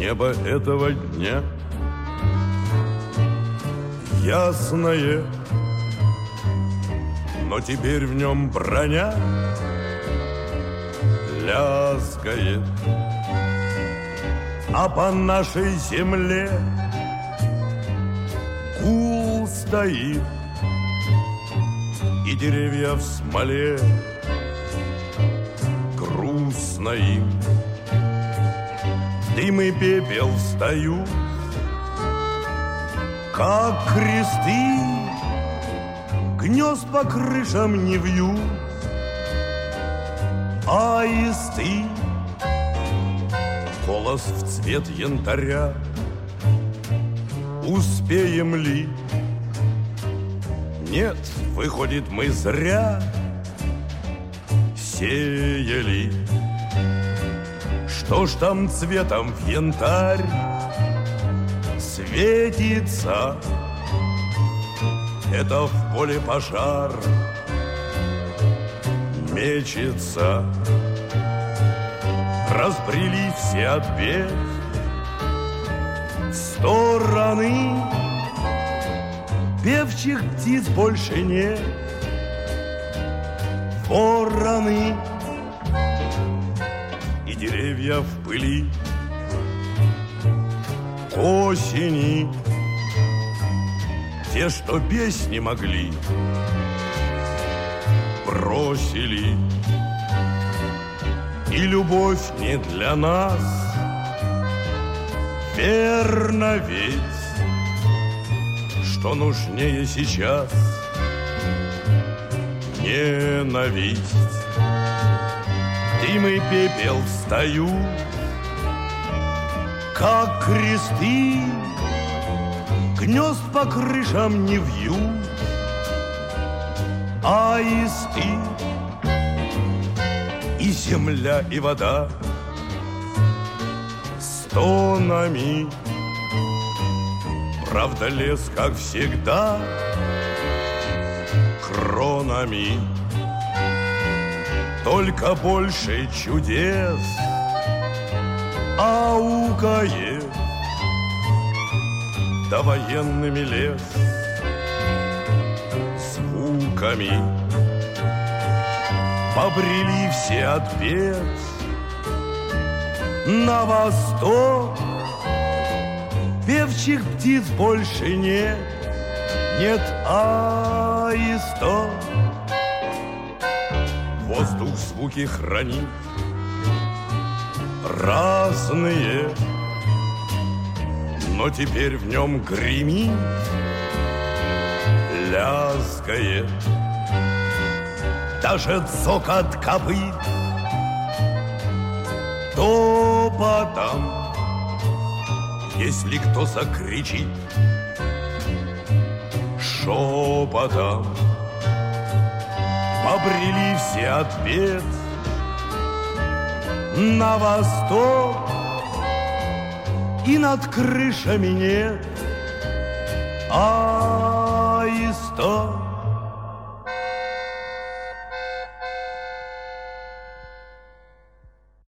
небо этого дня ясное, но теперь в нем броня лязгает, а по нашей земле гул стоит, и деревья в смоле грустно им. Дым и пепел встают, как кресты, гнезд по крышам не вьют, аисты. Голос в цвет янтаря, успеем ли? Нет, выходит, мы зря сеяли. Что ж там цветом в янтарь светится? Это в поле пожар мечется. Разбрели все от бед стороны, певчих птиц больше нет. Вороны и деревья в пыли осени, те, что песни могли, бросили. И любовь не для нас, верно ведь, что нужнее сейчас ненависть. Дым и пепел встают, как кресты, гнезд по крышам не вьют, аисты. И земля, и вода стонами. Правда, лес, как всегда, кронами. Только больше чудес аукает, да военными лес звуками. Побрели все от бед на восток, певчих птиц больше нет, нет аистов. Воздух звуки хранит разные, но теперь в нем гремит, лязгает. Даже цокот копыт топотом, если кто закричит шепотом. Побрели все от бед на восток, и над крышами нет аистов.